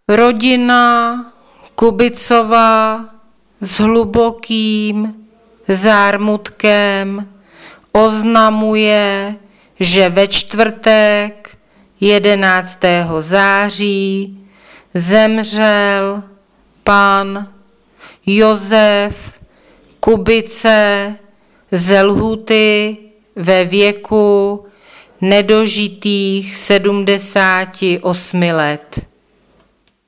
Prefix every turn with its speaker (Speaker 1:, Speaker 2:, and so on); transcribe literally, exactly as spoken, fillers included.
Speaker 1: Rodina Kubicova s hlubokým zármutkem oznamuje, že ve čtvrtek jedenáctého září zemřel pan Josef Kubice ze Lhuty ve věku nedožitých sedmdesáti osmi let.